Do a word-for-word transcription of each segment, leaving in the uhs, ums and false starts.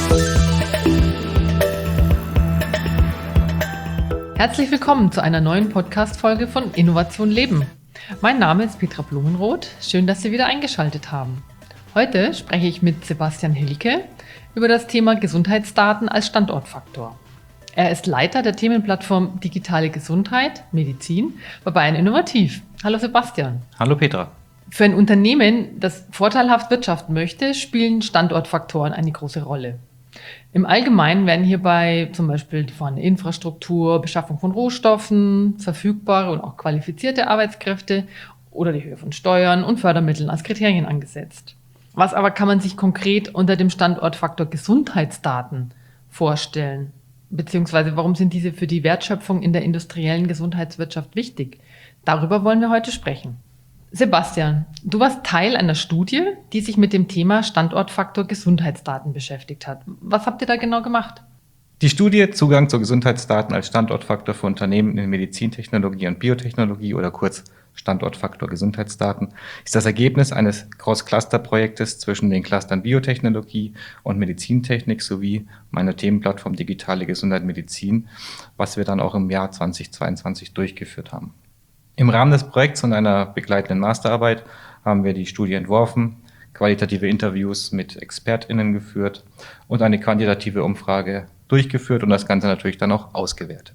Herzlich willkommen zu einer neuen Podcast-Folge von Innovation Leben. Mein Name ist Petra Blumenroth. Schön, dass Sie wieder eingeschaltet haben. Heute spreche ich mit Sebastian Hilke über das Thema Gesundheitsdaten als Standortfaktor. Er ist Leiter der Themenplattform Digitale Gesundheit, Medizin bei Bayern Innovativ. Hallo Sebastian. Hallo Petra. Für ein Unternehmen, das vorteilhaft wirtschaften möchte, spielen Standortfaktoren eine große Rolle. Im Allgemeinen werden hierbei zum Beispiel die vorhandene Infrastruktur, Beschaffung von Rohstoffen, verfügbare und auch qualifizierte Arbeitskräfte oder die Höhe von Steuern und Fördermitteln als Kriterien angesetzt. Was aber kann man sich konkret unter dem Standortfaktor Gesundheitsdaten vorstellen? Beziehungsweise warum sind diese für die Wertschöpfung in der industriellen Gesundheitswirtschaft wichtig? Darüber wollen wir heute sprechen. Sebastian, du warst Teil einer Studie, die sich mit dem Thema Standortfaktor Gesundheitsdaten beschäftigt hat. Was habt ihr da genau gemacht? Die Studie Zugang zu Gesundheitsdaten als Standortfaktor für Unternehmen in Medizintechnologie und Biotechnologie oder kurz Standortfaktor Gesundheitsdaten ist das Ergebnis eines Cross-Cluster-Projektes zwischen den Clustern Biotechnologie und Medizintechnik sowie meiner Themenplattform Digitale Gesundheit Medizin, was wir dann auch im Jahr zweitausendzweiundzwanzig durchgeführt haben. Im Rahmen des Projekts und einer begleitenden Masterarbeit haben wir die Studie entworfen, qualitative Interviews mit ExpertInnen geführt und eine quantitative Umfrage durchgeführt und das Ganze natürlich dann auch ausgewertet.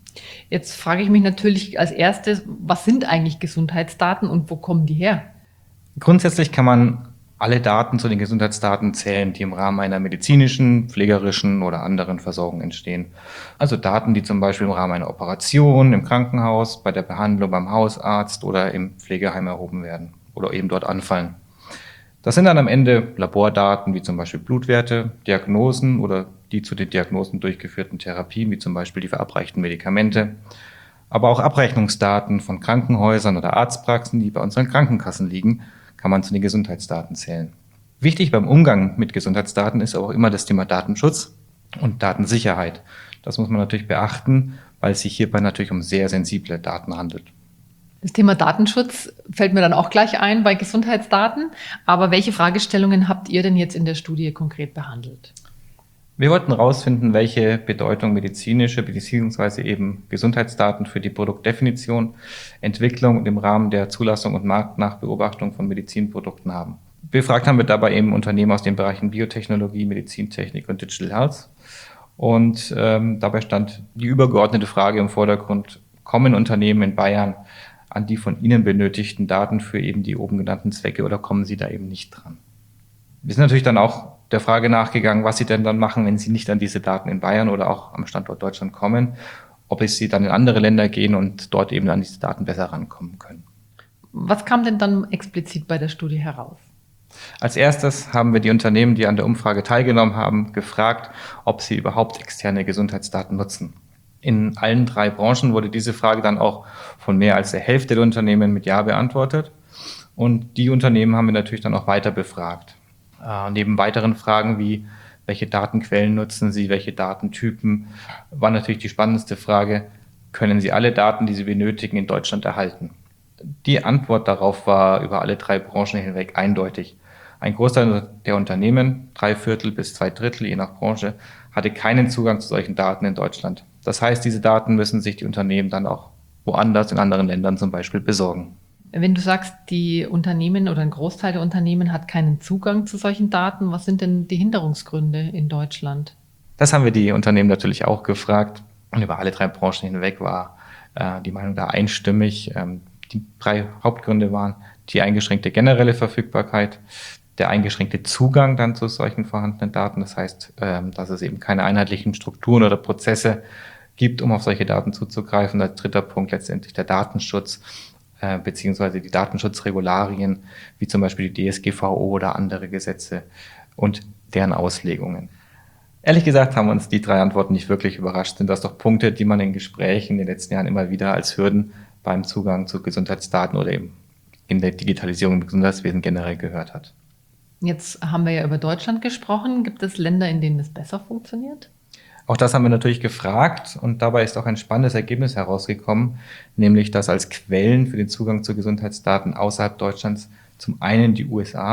Jetzt frage ich mich natürlich als erstes, was sind eigentlich Gesundheitsdaten und wo kommen die her? Grundsätzlich kann man alle Daten zu den Gesundheitsdaten zählen, die im Rahmen einer medizinischen, pflegerischen oder anderen Versorgung entstehen. Also Daten, die zum Beispiel im Rahmen einer Operation im Krankenhaus, bei der Behandlung beim Hausarzt oder im Pflegeheim erhoben werden oder eben dort anfallen. Das sind dann am Ende Labordaten wie zum Beispiel Blutwerte, Diagnosen oder die zu den Diagnosen durchgeführten Therapien, wie zum Beispiel die verabreichten Medikamente, aber auch Abrechnungsdaten von Krankenhäusern oder Arztpraxen, die bei unseren Krankenkassen liegen, kann man zu den Gesundheitsdaten zählen. Wichtig beim Umgang mit Gesundheitsdaten ist aber auch immer das Thema Datenschutz und Datensicherheit. Das muss man natürlich beachten, weil es sich hierbei natürlich um sehr sensible Daten handelt. Das Thema Datenschutz fällt mir dann auch gleich ein bei Gesundheitsdaten. Aber welche Fragestellungen habt ihr denn jetzt in der Studie konkret behandelt? Wir wollten herausfinden, welche Bedeutung medizinische bzw. eben Gesundheitsdaten für die Produktdefinition, Entwicklung und im Rahmen der Zulassung und Marktnachbeobachtung von Medizinprodukten haben. Befragt haben wir dabei eben Unternehmen aus den Bereichen Biotechnologie, Medizintechnik und Digital Health. Und ähm, dabei stand die übergeordnete Frage im Vordergrund: Kommen Unternehmen in Bayern an die von ihnen benötigten Daten für eben die oben genannten Zwecke oder kommen sie da eben nicht dran? Wir sind natürlich dann auch der Frage nachgegangen, was sie denn dann machen, wenn sie nicht an diese Daten in Bayern oder auch am Standort Deutschland kommen, ob es sie dann in andere Länder gehen und dort eben an diese Daten besser rankommen können. Was kam denn dann explizit bei der Studie heraus? Als erstes haben wir die Unternehmen, die an der Umfrage teilgenommen haben, gefragt, ob sie überhaupt externe Gesundheitsdaten nutzen. In allen drei Branchen wurde diese Frage dann auch von mehr als der Hälfte der Unternehmen mit Ja beantwortet. Und die Unternehmen haben wir natürlich dann auch weiter befragt. Äh, neben weiteren Fragen wie, welche Datenquellen nutzen Sie, welche Datentypen, war natürlich die spannendste Frage: Können Sie alle Daten, die Sie benötigen, in Deutschland erhalten? Die Antwort darauf war über alle drei Branchen hinweg eindeutig. Ein Großteil der Unternehmen, drei Viertel bis zwei Drittel, je nach Branche, hatte keinen Zugang zu solchen Daten in Deutschland. Das heißt, diese Daten müssen sich die Unternehmen dann auch woanders, in anderen Ländern zum Beispiel, besorgen. Wenn du sagst, die Unternehmen oder ein Großteil der Unternehmen hat keinen Zugang zu solchen Daten, was sind denn die Hinderungsgründe in Deutschland? Das haben wir die Unternehmen natürlich auch gefragt. Und über alle drei Branchen hinweg war äh, die Meinung da einstimmig. Ähm, die drei Hauptgründe waren die eingeschränkte generelle Verfügbarkeit, der eingeschränkte Zugang dann zu solchen vorhandenen Daten. Das heißt, ähm, dass es eben keine einheitlichen Strukturen oder Prozesse gibt, um auf solche Daten zuzugreifen. Der dritte Punkt letztendlich der Datenschutz, beziehungsweise die Datenschutzregularien, wie zum Beispiel die D S G V O oder andere Gesetze und deren Auslegungen. Ehrlich gesagt haben uns die drei Antworten nicht wirklich überrascht. Sind das doch Punkte, die man in Gesprächen in den letzten Jahren immer wieder als Hürden beim Zugang zu Gesundheitsdaten oder eben in der Digitalisierung im Gesundheitswesen generell gehört hat. Jetzt haben wir ja über Deutschland gesprochen. Gibt es Länder, in denen es besser funktioniert? Auch das haben wir natürlich gefragt und dabei ist auch ein spannendes Ergebnis herausgekommen, nämlich dass als Quellen für den Zugang zu Gesundheitsdaten außerhalb Deutschlands zum einen die U S A,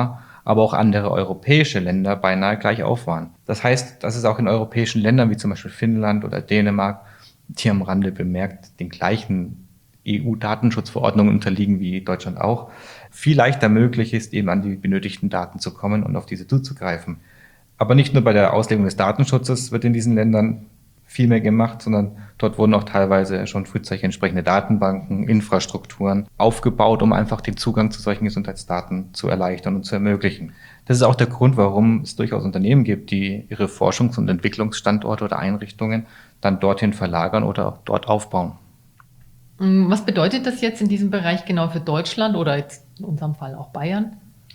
aber auch andere europäische Länder beinahe gleich auf waren. Das heißt, dass es auch in europäischen Ländern wie zum Beispiel Finnland oder Dänemark, die am Rande bemerkt, den gleichen E U-Datenschutzverordnungen unterliegen wie Deutschland auch, viel leichter möglich ist, eben an die benötigten Daten zu kommen und auf diese zuzugreifen. Aber nicht nur bei der Auslegung des Datenschutzes wird in diesen Ländern viel mehr gemacht, sondern dort wurden auch teilweise schon frühzeitig entsprechende Datenbanken, Infrastrukturen aufgebaut, um einfach den Zugang zu solchen Gesundheitsdaten zu erleichtern und zu ermöglichen. Das ist auch der Grund, warum es durchaus Unternehmen gibt, die ihre Forschungs- und Entwicklungsstandorte oder Einrichtungen dann dorthin verlagern oder auch dort aufbauen. Was bedeutet das jetzt in diesem Bereich genau für Deutschland oder jetzt in unserem Fall auch Bayern?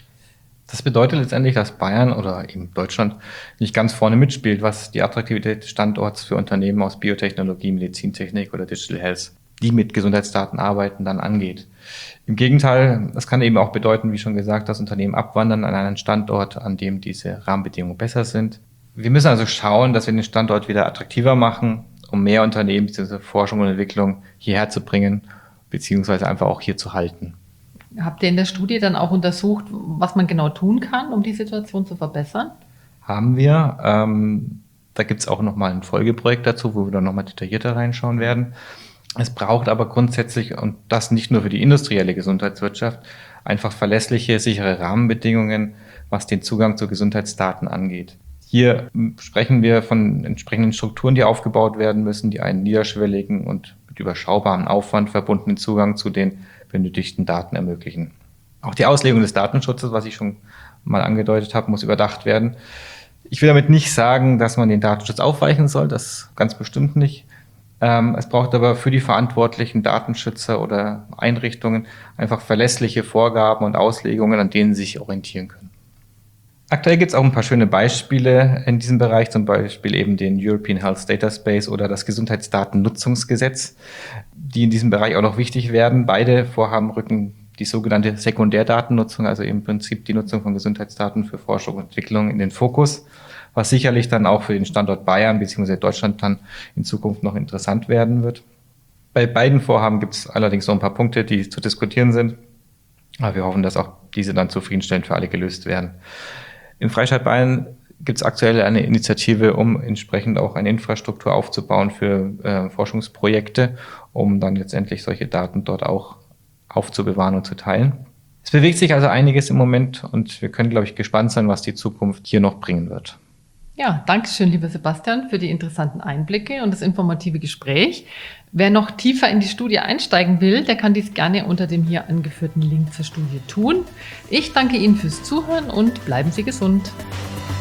Das bedeutet letztendlich, dass Bayern oder eben Deutschland nicht ganz vorne mitspielt, was die Attraktivität des Standorts für Unternehmen aus Biotechnologie, Medizintechnik oder Digital Health, die mit Gesundheitsdaten arbeiten, dann angeht. Im Gegenteil, das kann eben auch bedeuten, wie schon gesagt, dass Unternehmen abwandern an einen Standort, an dem diese Rahmenbedingungen besser sind. Wir müssen also schauen, dass wir den Standort wieder attraktiver machen, um mehr Unternehmen bzw. Forschung und Entwicklung hierher zu bringen, beziehungsweise einfach auch hier zu halten. Habt ihr in der Studie dann auch untersucht, was man genau tun kann, um die Situation zu verbessern? Haben wir. Ähm, da gibt es auch nochmal ein Folgeprojekt dazu, wo wir dann nochmal detaillierter reinschauen werden. Es braucht aber grundsätzlich, und das nicht nur für die industrielle Gesundheitswirtschaft, einfach verlässliche, sichere Rahmenbedingungen, was den Zugang zu Gesundheitsdaten angeht. Hier sprechen wir von entsprechenden Strukturen, die aufgebaut werden müssen, die einen niederschwelligen und mit überschaubarem Aufwand verbundenen Zugang zu den benötigten Daten ermöglichen. Auch die Auslegung des Datenschutzes, was ich schon mal angedeutet habe, muss überdacht werden. Ich will damit nicht sagen, dass man den Datenschutz aufweichen soll, das ganz bestimmt nicht. Ähm, es braucht aber für die verantwortlichen Datenschützer oder Einrichtungen einfach verlässliche Vorgaben und Auslegungen, an denen sie sich orientieren können. Aktuell gibt es auch ein paar schöne Beispiele in diesem Bereich, zum Beispiel eben den European Health Data Space oder das Gesundheitsdatennutzungsgesetz, die in diesem Bereich auch noch wichtig werden. Beide Vorhaben rücken die sogenannte Sekundärdatennutzung, also im Prinzip die Nutzung von Gesundheitsdaten für Forschung und Entwicklung in den Fokus, was sicherlich dann auch für den Standort Bayern bzw. Deutschland dann in Zukunft noch interessant werden wird. Bei beiden Vorhaben gibt es allerdings noch ein paar Punkte, die zu diskutieren sind, aber wir hoffen, dass auch diese dann zufriedenstellend für alle gelöst werden. In Freistaat Bayern gibt es aktuell eine Initiative, um entsprechend auch eine Infrastruktur aufzubauen für äh, Forschungsprojekte, um dann letztendlich solche Daten dort auch aufzubewahren und zu teilen. Es bewegt sich also einiges im Moment und wir können, glaube ich, gespannt sein, was die Zukunft hier noch bringen wird. Ja, danke schön, lieber Sebastian, für die interessanten Einblicke und das informative Gespräch. Wer noch tiefer in die Studie einsteigen will, der kann dies gerne unter dem hier angeführten Link zur Studie tun. Ich danke Ihnen fürs Zuhören und bleiben Sie gesund.